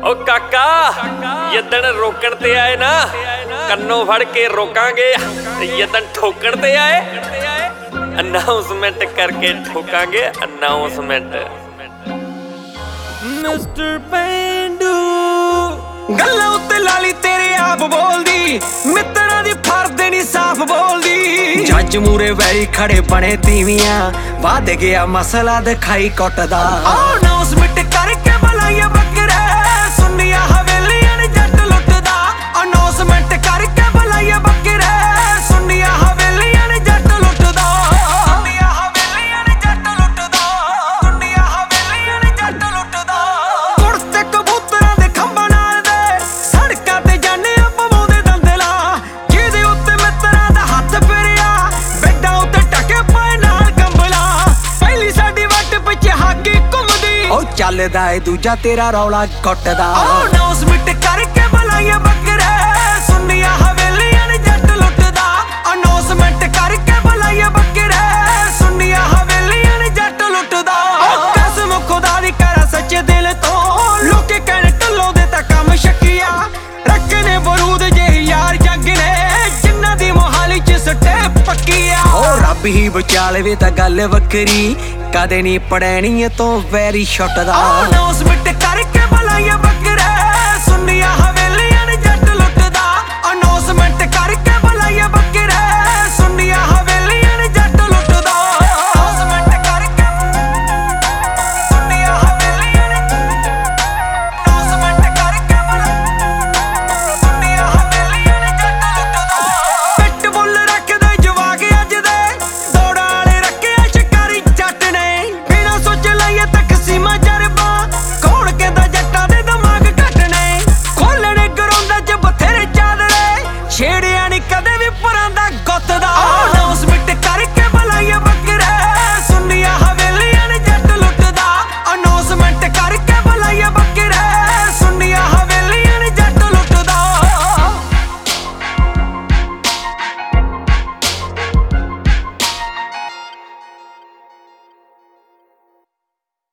ओ काका यदन रोकण ते आए ना कन्नों फड़ के रोकांगे यदन ठोकण ते आए अनाउंसमेंट करके ठोकांगे अनाउंसमेंट। मिस्टर पेंडू गल्लां उत्ते लाली तेरे आप बोलदी मित्तरां दी फरदे नी साफ बोलदी जज मूरे वैरी खड़े बने तीवियां वाद गया मसला दिखाई कुटदा अनाउंसमेंट करके बुलाइया बकरे सुनिया हवेलियां ने जट लुटदा अनाउंसमेंट करके बुलाइया बकरे सुनिया हवेलियां ने जट लुटदा सुनिया हवेलियां ने जट लुटदा सुनिया हवेलियां ने जट लुटदा कुर्ते कबूतरां दे खंभां नाल दे सड़कां ते जाने पवाउंदे दंदला जिहदे उत्ते मित्तरां दा हत्थ फिरिया बेडां उत्ते टके पाए नाल कंबला पहली साडी वट पिछे हाकी घुमदी ओ चलदा ए दूजा तेरा रौला कुटदा अनाउंसमेंट करके बुलाइया बकरे सुनिया हवेलियां ने जट लुटदा अनाउंसमेंट करके बुलाइया बकरे सुनिया हवेलियां ने जट लुटदा कसम खुदा दी करा सच्चे दिल तो लोके कहने टल्लो दे तां कम शकिया रखने बरूद जे यार जग ने जिन्ना दी मोहाली च सटे पक्किया ओ रब ही बचा लवे तां गल वखरी कदे नी पड़ैनी तो वैरी छुटदा अनाउंसमेंट